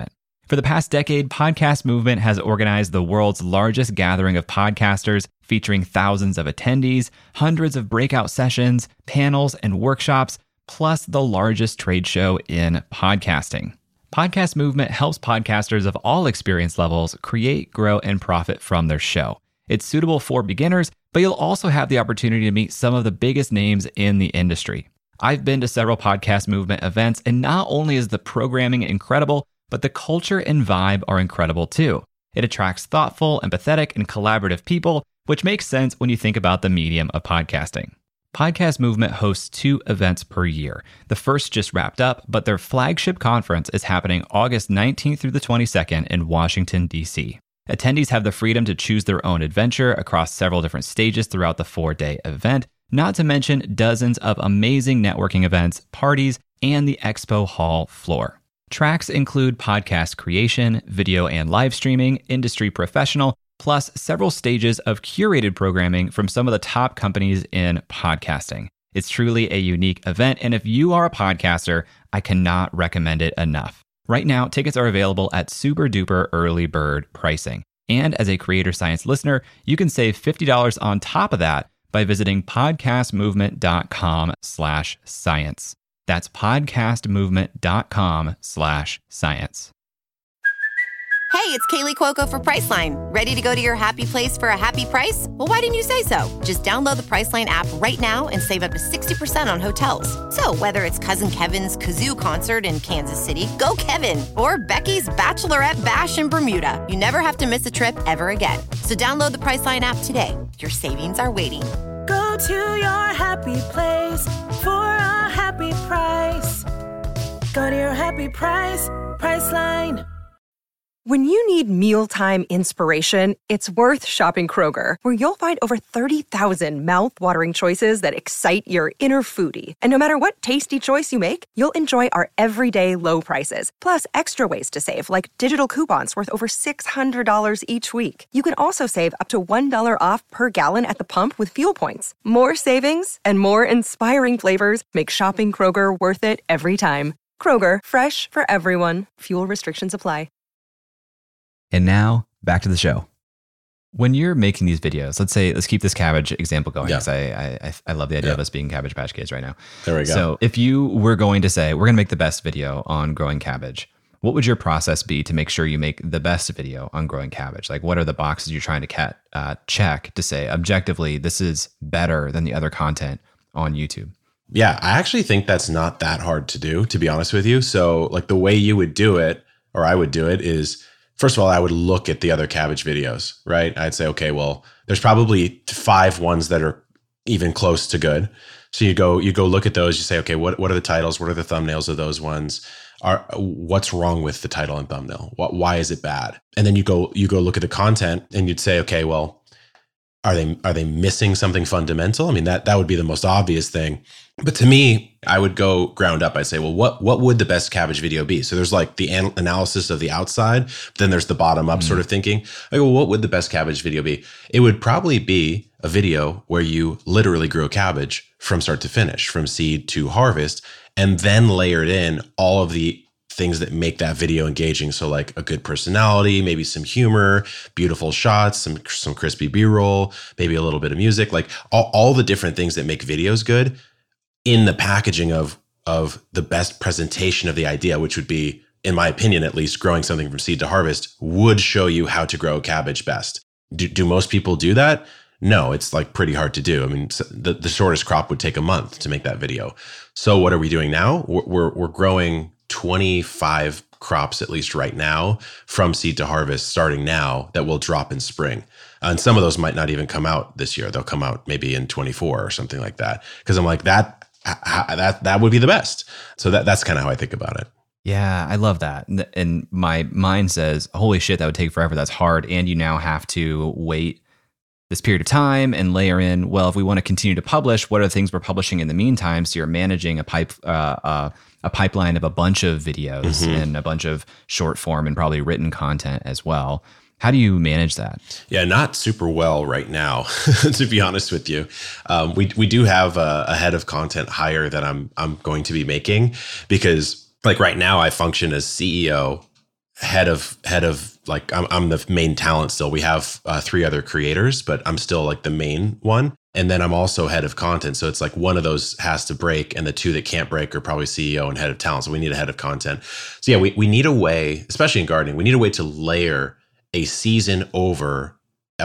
For the past decade, Podcast Movement has organized the world's largest gathering of podcasters, featuring thousands of attendees, hundreds of breakout sessions, panels, and workshops, plus the largest trade show in podcasting. Podcast Movement helps podcasters of all experience levels create, grow, and profit from their show. It's suitable for beginners, but you'll also have the opportunity to meet some of the biggest names in the industry. I've been to several Podcast Movement events, and not only is the programming incredible, but the culture and vibe are incredible too. It attracts thoughtful, empathetic, and collaborative people, which makes sense when you think about the medium of podcasting. Podcast Movement hosts two events per year. The first just wrapped up, but their flagship conference is happening August nineteenth through the twenty-second in Washington, D C. Attendees have the freedom to choose their own adventure across several different stages throughout the four-day event, not to mention dozens of amazing networking events, parties, and the expo hall floor. Tracks include podcast creation, video and live streaming, industry professional, plus several stages of curated programming from some of the top companies in podcasting. It's truly a unique event, and if you are a podcaster, I cannot recommend it enough. Right now, tickets are available at super duper early bird pricing. And as a Creator Science listener, you can save fifty dollars on top of that by visiting podcastmovement.com slash science. That's podcastmovement.com slash science. Hey, it's Kaylee Cuoco for Priceline. Ready to go to your happy place for a happy price? Well, why didn't you say so? Just download the Priceline app right now and save up to sixty percent on hotels. So whether it's Cousin Kevin's Kazoo Concert in Kansas City, go Kevin, or Becky's Bachelorette Bash in Bermuda, you never have to miss a trip ever again. So download the Priceline app today. Your savings are waiting. Go to your happy place for a happy price. Go to your happy price, Priceline. When you need mealtime inspiration, it's worth shopping Kroger, where you'll find over thirty thousand mouth-watering choices that excite your inner foodie. And no matter what tasty choice you make, you'll enjoy our everyday low prices, plus extra ways to save, like digital coupons worth over six hundred dollars each week. You can also save up to one dollar off per gallon at the pump with fuel points. More savings and more inspiring flavors make shopping Kroger worth it every time. Kroger, fresh for everyone. Fuel restrictions apply. And now, back to the show. When you're making these videos, let's say, let's keep this cabbage example going, because yeah. I, I I love the idea yeah. of us being Cabbage Patch Kids right now. There we go. So if you were going to say, we're going to make the best video on growing cabbage, what would your process be to make sure you make the best video on growing cabbage? Like, what are the boxes you're trying to cat, uh, check to say, objectively, this is better than the other content on YouTube? Yeah, I actually think that's not that hard to do, to be honest with you. So like the way you would do it, or I would do it, is first of all, I would look at the other cabbage videos, right? I'd say, okay, well, there's probably five ones that are even close to good. So you go, you go look at those. You say, okay, what what are the titles? What are the thumbnails of those ones? Are what's wrong with the title and thumbnail? What why is it bad? And then you go you go look at the content, and you'd say, okay, well, are they are they missing something fundamental? I mean, that that would be the most obvious thing. But to me, I would go ground up. I'd say, well, what what would the best cabbage video be? So there's like the an- analysis of the outside, but then there's the bottom up mm-hmm. sort of thinking. I go, well, what would the best cabbage video be? It would probably be a video where you literally grow cabbage from start to finish, from seed to harvest, and then layered in all of the things that make that video engaging. So like a good personality, maybe some humor, beautiful shots, some some crispy B-roll, maybe a little bit of music, like all, all the different things that make videos good in the packaging of of the best presentation of the idea, which would be, in my opinion, at least, growing something from seed to harvest would show you how to grow cabbage best. Do, do most people do that? No, it's like pretty hard to do. I mean, the, the shortest crop would take a month to make that video. So what are we doing now? We're, we're, we're growing twenty-five crops, at least right now, from seed to harvest starting now, that will drop in spring. And some of those might not even come out this year. They'll come out maybe in twenty-four or something like that. Because I'm like, that that that would be the best. So that that's kind of how I think about it. Yeah, I love that. And, and my mind says, holy shit, that would take forever. That's hard. And you now have to wait this period of time and layer in, well, if we want to continue to publish, what are the things we're publishing in the meantime? So you're managing a pipe, uh, uh, a pipeline of a bunch of videos mm-hmm. and a bunch of short form and probably written content as well. How do you manage that? Yeah, not super well right now, to be honest with you. Um, we we do have a, a head of content hire that I'm I'm going to be making, because like right now I function as C E O head of head of like I'm, I'm the main talent still. We have uh, three other creators, but I'm still like the main one. And then I'm also head of content. So it's like one of those has to break, and the two that can't break are probably C E O and head of talent. So we need a head of content. So yeah, we, we need a way, especially in gardening, we need a way to layer a season over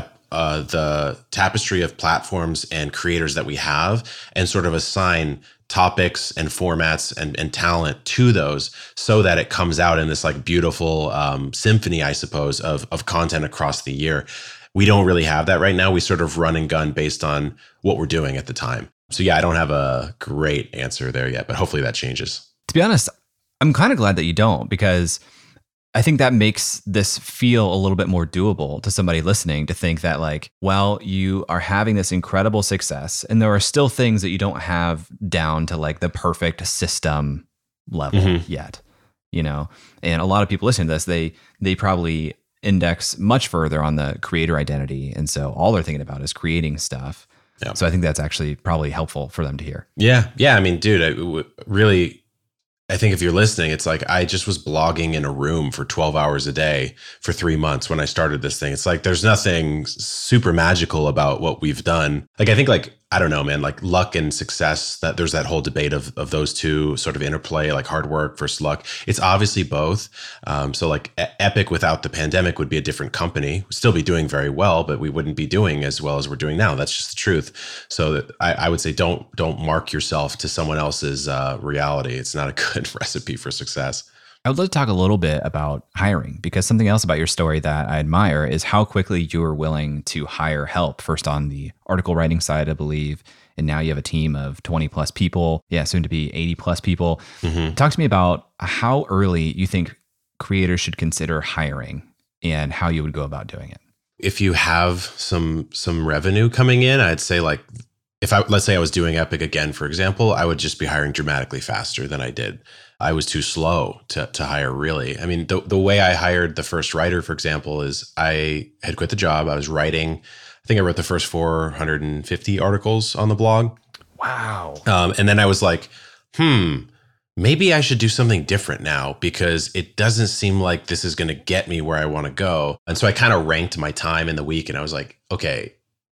uh, the tapestry of platforms and creators that we have, and sort of assign topics and formats and, and talent to those, so that it comes out in this like beautiful um, symphony, I suppose, of of content across the year. We don't really have that right now. We sort of run and gun based on what we're doing at the time. So yeah, I don't have a great answer there yet, but hopefully that changes. To be honest, I'm kind of glad that you don't, because I think that makes this feel a little bit more doable to somebody listening, to think that like, well, you are having this incredible success and there are still things that you don't have down to like the perfect system level mm-hmm. yet, you know? And a lot of people listening to this, they, they probably index much further on the creator identity. And so all they're thinking about is creating stuff. Yeah. So I think that's actually probably helpful for them to hear. Yeah. Yeah. I mean, dude, I w- really, I think if you're listening, it's like, I just was blogging in a room for twelve hours a day for three months when I started this thing. It's like, there's nothing super magical about what we've done. Like, I think like, I don't know, man, like luck and success, that there's that whole debate of, of those two sort of interplay, like hard work versus luck. It's obviously both. Um, so like Epic without the pandemic would be a different company. We'd still be doing very well, but we wouldn't be doing as well as we're doing now. That's just the truth. So that I, I would say, don't, don't mark yourself to someone else's uh, reality. It's not a good recipe for success. I would love to talk a little bit about hiring, because something else about your story that I admire is how quickly you were willing to hire help, first on the article writing side, I believe, and now you have a team of twenty plus people. Yeah, soon to be eighty plus people. Mm-hmm. Talk to me about how early you think creators should consider hiring and how you would go about doing it. If you have some some revenue coming in, I'd say like, if I, let's say I was doing Epic again, for example, I would just be hiring dramatically faster than I did. I was too slow to to hire, really. I mean, the the way I hired the first writer, for example, is I had quit the job. I was writing, I think I wrote the first four hundred fifty articles on the blog. Wow. Um, and then I was like, hmm, maybe I should do something different now, because it doesn't seem like this is going to get me where I want to go. And so I kind of ranked my time in the week, and I was like, okay,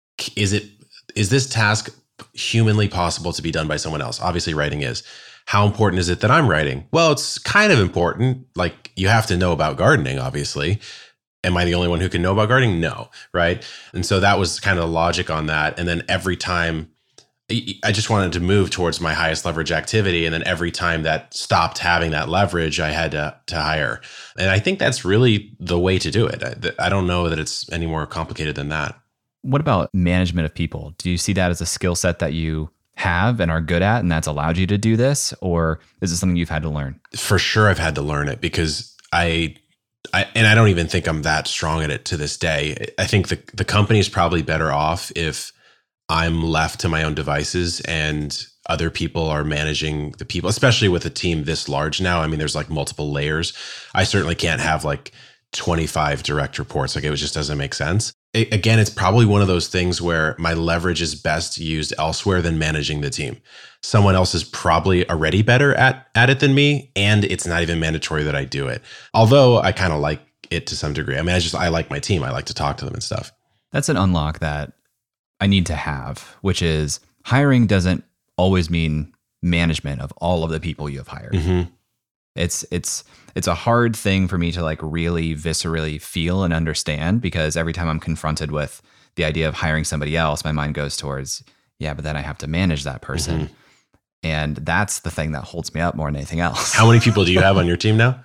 is it is this task humanly possible to be done by someone else? Obviously, writing is. How important is it that I'm writing? Well, it's kind of important. Like, you have to know about gardening, obviously. Am I the only one who can know about gardening? No, right? And so that was kind of the logic on that. And then every time, I just wanted to move towards my highest leverage activity. And then every time that stopped having that leverage, I had to, to hire. And I think that's really the way to do it. I, I don't know that it's any more complicated than that. What about management of people? Do you see that as a skill set that you have and are good at, and that's allowed you to do this? Or is it something you've had to learn? For sure, I've had to learn it, because I, I and I don't even think I'm that strong at it to this day. I think the, the company is probably better off if I'm left to my own devices and other people are managing the people, especially with a team this large now. I mean, there's like multiple layers. I certainly can't have like twenty-five direct reports. Like, it just doesn't make sense. It, again, it's probably one of those things where my leverage is best used elsewhere than managing the team. Someone else is probably already better at, at it than me, and it's not even mandatory that I do it. Although I kind of like it to some degree. I mean, I just, I like my team. I like to talk to them and stuff. That's an unlock that I need to have, which is hiring doesn't always mean management of all of the people you have hired. Mm-hmm. It's it's it's a hard thing for me to like really viscerally feel and understand, because every time I'm confronted with the idea of hiring somebody else, my mind goes towards, yeah, but then I have to manage that person. Mm-hmm. And that's the thing that holds me up more than anything else. How many people do you have on your team now?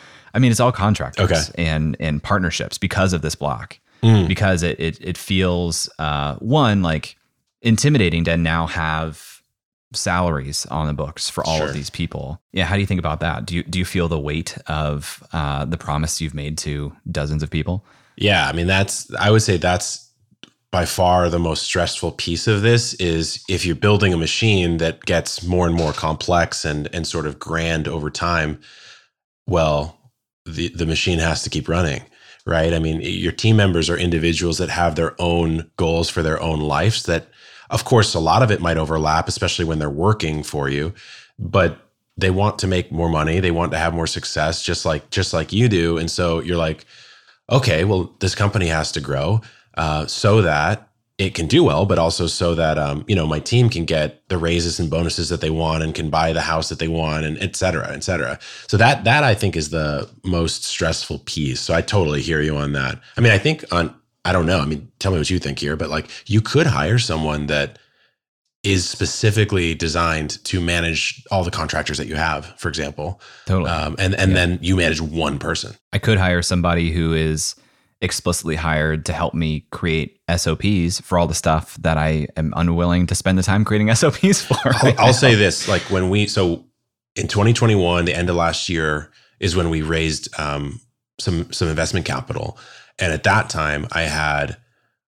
I mean, it's all contractors okay. and and partnerships because of this block. Mm. Because it it it feels uh, one, like intimidating to now have salaries on the books for all sure. of these people. Yeah, how do you think about that? Do you do you feel the weight of uh, the promise you've made to dozens of people? Yeah, I mean, that's I would say that's by far the most stressful piece of this. Is if you're building a machine that gets more and more complex and and sort of grand over time, well, the the machine has to keep running. Right? I mean, your team members are individuals that have their own goals for their own lives that, of course, a lot of it might overlap, especially when they're working for you. But they want to make more money. They want to have more success, just like just like you do. And so you're like, okay, well, this company has to grow uh, so that it can do well, but also so that, um, you know, my team can get the raises and bonuses that they want and can buy the house that they want, and et cetera, et cetera. So that, that I think is the most stressful piece. So I totally hear you on that. I mean, I think on, I don't know. I mean, tell me what you think here, but like you could hire someone that is specifically designed to manage all the contractors that you have, for example. Totally. Um, and and Yeah. then you manage one person. I could hire somebody who is explicitly hired to help me create S O Ps for all the stuff that I am unwilling to spend the time creating S O Ps for. I'll, right I'll now. say this, like when we, so in twenty twenty-one, the end of last year is when we raised um, some, some investment capital. And at that time I had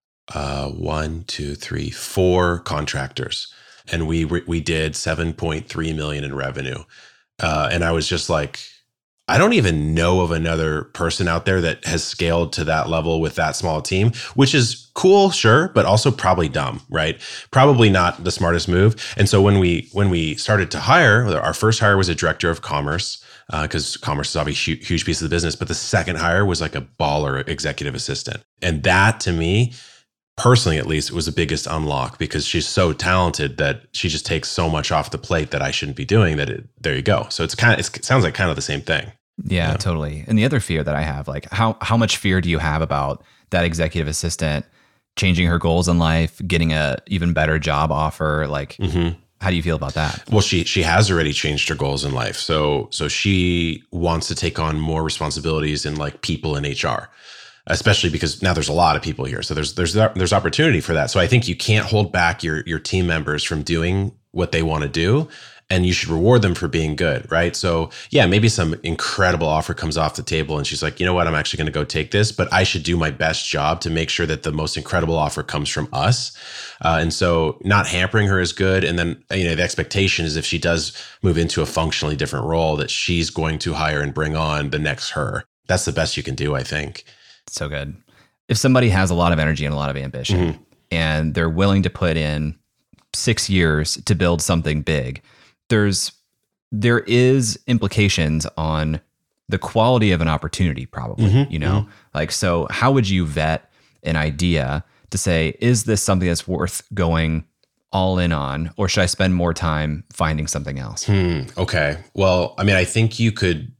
uh, one, two, three, four contractors, and we, we did seven point three million in revenue. Uh, and I was just like, I don't even know of another person out there that has scaled to that level with that small team, which is cool, sure, but also probably dumb, right? Probably not the smartest move. And so when we when we started to hire, our first hire was a director of commerce, because uh, commerce is obviously a huge, huge piece of the business. But the second hire was like a baller executive assistant, and that to me, personally at least, it was the biggest unlock, because she's so talented that she just takes so much off the plate that I shouldn't be doing. That it, there you go. So it's kind of it's, it sounds like kind of the same thing. Yeah, Yeah. totally. And the other fear that I have, like how how much fear do you have about that executive assistant changing her goals in life, getting a even better job offer? Like, Mm-hmm. how do you feel about that? Well, she she has already changed her goals in life. So so she wants to take on more responsibilities in like people in H R, especially because now there's a lot of people here. So there's there's there's opportunity for that. So I think you can't hold back your your team members from doing what they want to do, and you should reward them for being good, right? So yeah, maybe some incredible offer comes off the table and she's like, you know what, I'm actually going to go take this, but I should do my best job to make sure that the most incredible offer comes from us. Uh, and so not hampering her is good. And then, you know, the expectation is if she does move into a functionally different role, that she's going to hire and bring on the next her. That's the best you can do, I think. So good. If somebody has a lot of energy and a lot of ambition, Mm-hmm. and they're willing to put in six years to build something big, there's there is implications on the quality of an opportunity, probably. Mm-hmm, you know, mm-hmm. like, so how would you vet an idea to say, is this something that's worth going all in on, or should I spend more time finding something else? Hmm. Okay. Well, I mean, I think you could.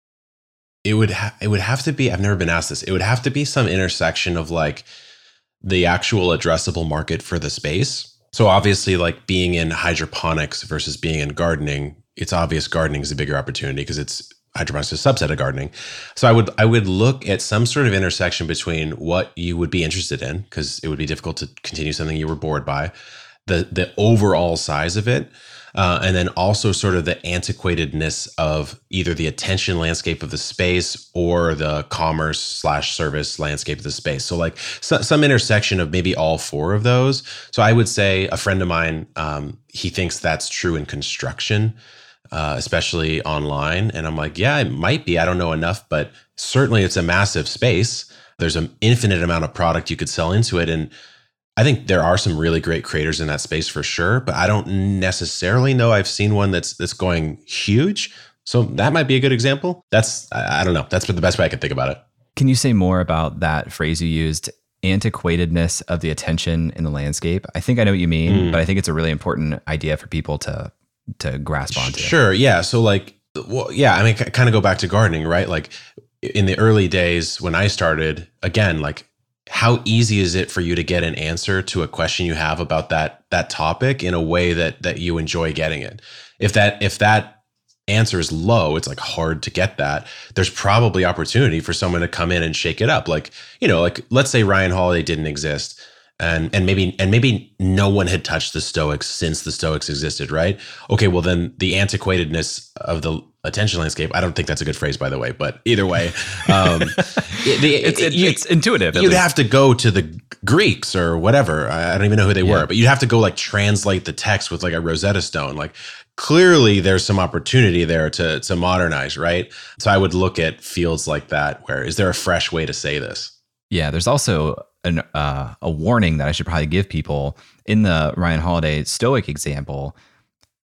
It would ha- it would have to be. I've never been asked this. It would have to be some intersection of like the actual addressable market for the space. So obviously, like being in hydroponics versus being in gardening, it's obvious gardening is a bigger opportunity because it's hydroponics is a subset of gardening. So I would I would look at some sort of intersection between what you would be interested in, because it would be difficult to continue something you were bored by, the the overall size of it, uh, and then also sort of the antiquatedness of either the attention landscape of the space or the commerce slash service landscape of the space. So like so, some intersection of maybe all four of those. So I would say a friend of mine, um, he thinks that's true in construction, uh, especially online. And I'm like, yeah, it might be. I don't know enough, but certainly it's a massive space. There's an infinite amount of product you could sell into it. And I think there are some really great creators in that space for sure, but I don't necessarily know I've seen one that's that's going huge. So that might be a good example. That's, I, I don't know. That's the best way I could think about it. Can you say more about that phrase you used, antiquatedness of the attention in the landscape? I think I know what you mean, Mm. but I think it's a really important idea for people to to grasp onto. Sure. Yeah. So like, well, yeah, I mean, kind of go back to gardening, right? Like in the early days when I started, again, like how easy is it for you to get an answer to a question you have about that that topic in a way that that you enjoy getting it? If that if that answer is low, it's like hard to get that. There's probably opportunity for someone to come in and shake it up. Like, you know, like let's say Ryan Holiday didn't exist. And and maybe and maybe no one had touched the Stoics since the Stoics existed, right? Okay, well then the antiquatedness of the attention landscape. I don't think that's a good phrase, by the way, but either way, um, it, the, It's, it, it, you, it's intuitive. at you'd least. have to go to the Greeks or whatever. I, I don't even know who they Yeah. were, but you'd have to go like translate the text with like a Rosetta Stone. Like clearly, there's some opportunity there to to modernize, right? So I would look at fields like that. Where is there a fresh way to say this? Yeah, there's also an, uh, a warning that I should probably give people in the Ryan Holiday Stoic example.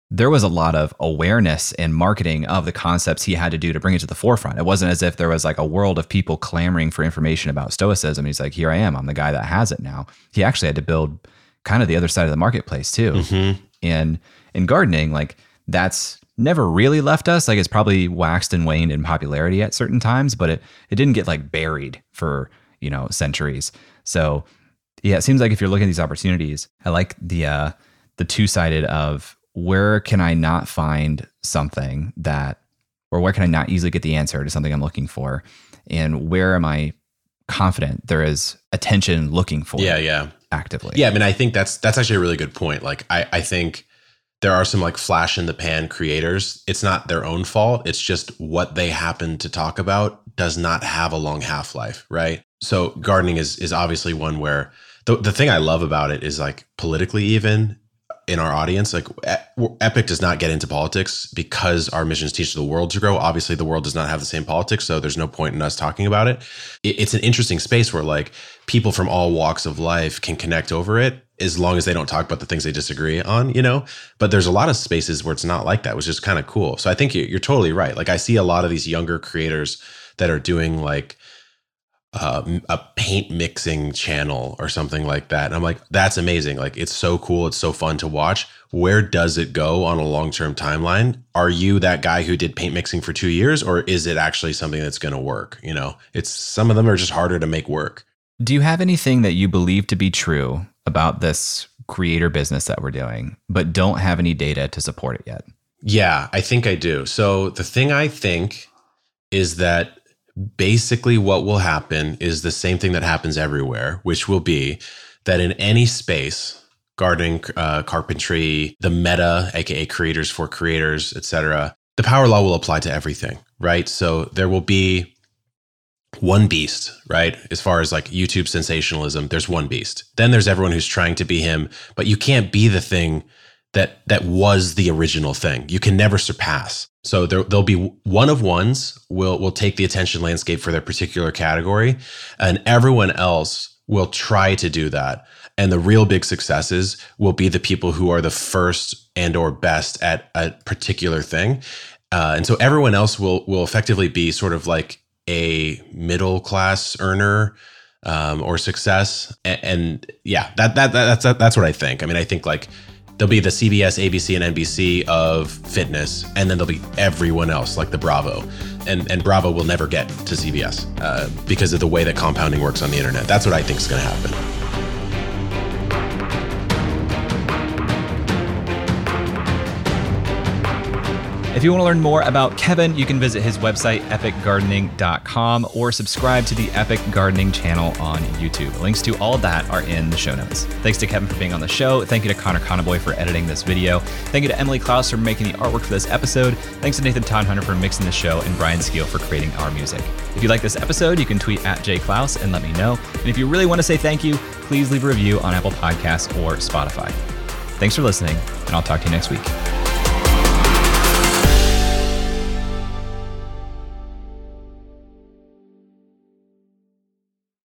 there was a lot of awareness and marketing of the concepts he had to do to bring it to the forefront. It wasn't as if there was like a world of people clamoring for information about Stoicism. He's like, here I am. I'm the guy that has it now. He actually had to build kind of the other side of the marketplace too. Mm-hmm. And in gardening, like that's never really left us. Like it's probably waxed and waned in popularity at certain times, but it, it didn't get like buried for, you know, centuries. So yeah, it seems like if you're looking at these opportunities, I like the, uh, the two-sided of, where can I not find something that, or where can I not easily get the answer to something I'm looking for? And where am I confident there is attention looking for yeah, yeah. actively? Yeah, I mean, I think that's that's actually a really good point. Like, I, I think there are some like flash in the pan creators. It's not their own fault. It's just what they happen to talk about does not have a long half-life, right? So gardening is is obviously one where the, the thing I love about it is like politically even, in our audience, like Epic does not get into politics because our mission is to teach the world to grow. Obviously, the world does not have the same politics, so there's no point in us talking about it. It's an interesting space where like people from all walks of life can connect over it as long as they don't talk about the things they disagree on, you know? But there's a lot of spaces where it's not like that, which is kind of cool. So I think you're totally right. Like I see a lot of these younger creators that are doing like Uh, a paint mixing channel or something like that. And I'm like, that's amazing. Like, it's so cool. It's so fun to watch. Where does it go on a long-term timeline? Are you that guy who did paint mixing for two years or is it actually something that's going to work? You know, it's some of them are just harder to make work. Do you have anything that you believe to be true about this creator business that we're doing, but don't have any data to support it yet? Yeah, I think I do. So the thing I think is that basically what will happen is the same thing that happens everywhere, which will be that in any space, gardening, uh, carpentry, the meta, aka creators for creators, et cetera, the power law will apply to everything, right? So there will be one beast, right? As far as like YouTube sensationalism, there's one beast. Then there's everyone who's trying to be him, but you can't be the thing that that was the original thing. You can never surpass. So there, there'll be one of ones will will take the attention landscape for their particular category, and everyone else will try to do that. And the real big successes will be the people who are the first and or best at a particular thing. Uh, and so everyone else will will effectively be sort of like a middle class earner um, or success. And, and yeah, that, that that that's that's what I think. I mean, I think like there'll be the C B S, A B C, and N B C of fitness, and then there'll be everyone else, like the Bravo. And and Bravo will never get to C B S uh, because of the way that compounding works on the internet. That's what I think is going to happen. If you want to learn more about Kevin, you can visit his website, epic gardening dot com, or subscribe to the Epic Gardening channel on YouTube. Links to all of that are in the show notes. Thanks to Kevin for being on the show. Thank you to Connor Conaboy for editing this video. Thank you to Emily Klaus for making the artwork for this episode. Thanks to Nathan Tonhunter for mixing the show, and Brian Skeel for creating our music. If you like this episode, you can tweet at jklaus and let me know. And if you really want to say thank you, please leave a review on Apple Podcasts or Spotify. Thanks for listening, and I'll talk to you next week.